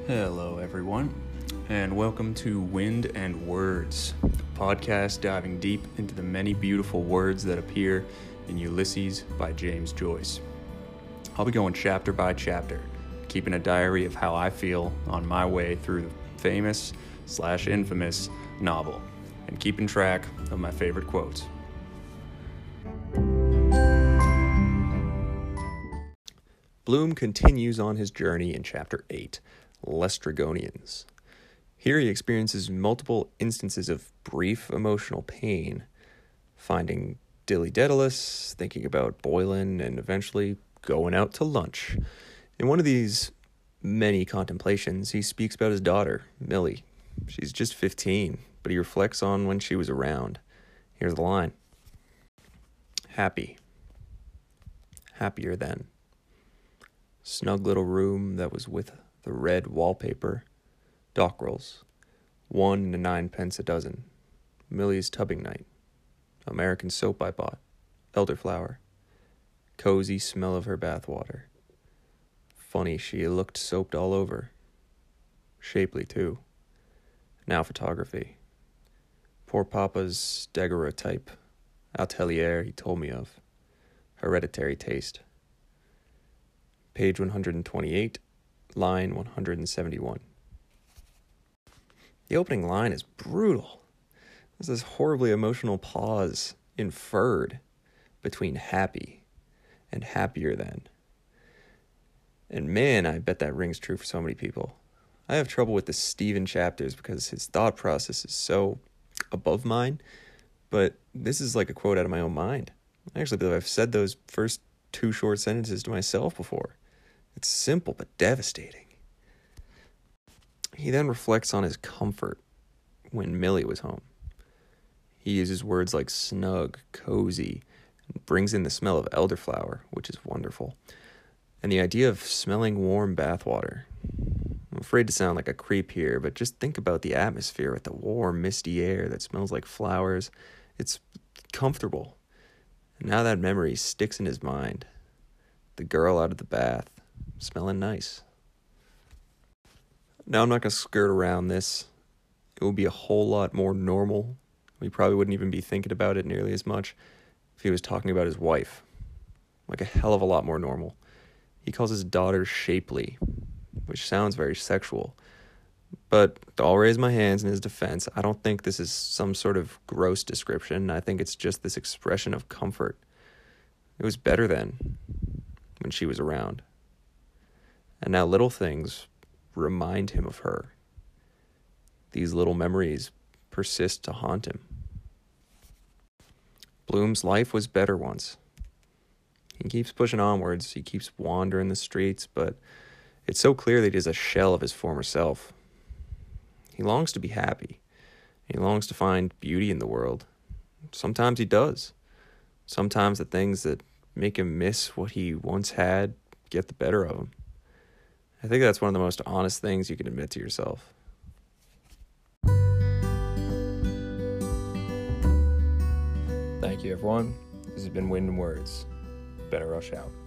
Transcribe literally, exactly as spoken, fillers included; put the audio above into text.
Hello, everyone, and welcome to Wind and Words, the podcast diving deep into the many beautiful words that appear in Ulysses by James Joyce. I'll be going chapter by chapter, keeping a diary of how I feel on my way through the famous slash infamous novel, and keeping track of my favorite quotes. Bloom continues on his journey in Chapter eight, Lestrygonians. Here he experiences multiple instances of brief emotional pain, finding Dilly Daedalus, thinking about Boylan, and eventually going out to lunch. In one of these many contemplations, he speaks about his daughter, Millie. She's just fifteen, but he reflects on when she was around. Here's the line. Happy. Happier then. Snug little room that was with the red wallpaper, dockrolls, one and ninepence a dozen, Millie's tubbing night, American soap I bought, elderflower, cozy smell of her bathwater. Funny she looked soaped all over, shapely too. Now photography. Poor Papa's daguerreotype, atelier he told me of, hereditary taste. Page one hundred twenty-eight, line one hundred seventy-one. The opening line is brutal. There's this horribly emotional pause inferred between happy and happier than. And man, I bet that rings true for so many people. I have trouble with the Stephen chapters because his thought process is so above mine, but this is like a quote out of my own mind. I actually believe I've said those first two short sentences to myself before. It's simple but devastating. He then reflects on his comfort when Millie was home. He uses words like snug, cozy, and brings in the smell of elderflower, which is wonderful, and the idea of smelling warm bathwater. I'm afraid to sound like a creep here, but just think about the atmosphere with the warm, misty air that smells like flowers. It's comfortable. And now that memory sticks in his mind. The girl out of the bath, smelling nice. Now, I'm not going to skirt around this. It would be a whole lot more normal. We probably wouldn't even be thinking about it nearly as much if he was talking about his wife. Like a hell of a lot more normal. He calls his daughter shapely, which sounds very sexual. But I'll raise my hands in his defense. I don't think this is some sort of gross description. I think it's just this expression of comfort. It was better then, when she was around. And now little things remind him of her. These little memories persist to haunt him. Bloom's life was better once. He keeps pushing onwards. He keeps wandering the streets, but it's so clear that he is a shell of his former self. He longs to be happy. He longs to find beauty in the world. Sometimes he does. Sometimes the things that make him miss what he once had get the better of him. I think that's one of the most honest things you can admit to yourself. Thank you, everyone. This has been Wind and Words. Better rush out.